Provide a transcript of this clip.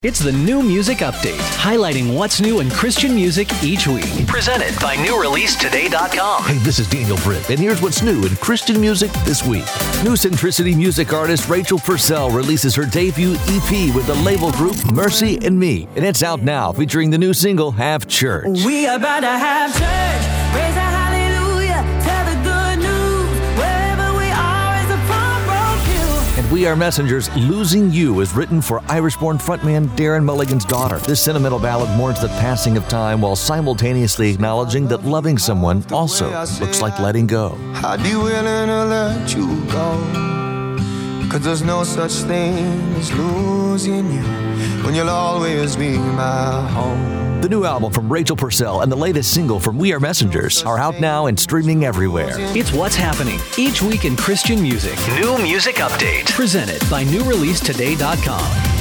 It's the New Music Update, highlighting what's new in Christian music each week. Presented by NewReleaseToday.com. Hey, this is Daniel Britt, and here's what's new in Christian music this week. New Centricity music artist Rachel Purcell releases her debut EP with the label group Mercy and Me, and it's out now, featuring the new single, Have Church. We about to have church, raise a hallelujah, tell the good news, wherever we are is a front row view. And We Are Messengers, Losing You is written for Irish-born frontman Darren Mulligan's daughter. This sentimental ballad mourns the passing of time while simultaneously acknowledging that loving someone also looks like letting go. I'd be willing to let you go, 'cause there's no such thing as losing you when you'll always be my home. The new album from Rachel Purcell and the latest single from We Are Messengers are out now and streaming everywhere. It's what's happening each week in Christian music. New Music Update. Presented by NewReleaseToday.com.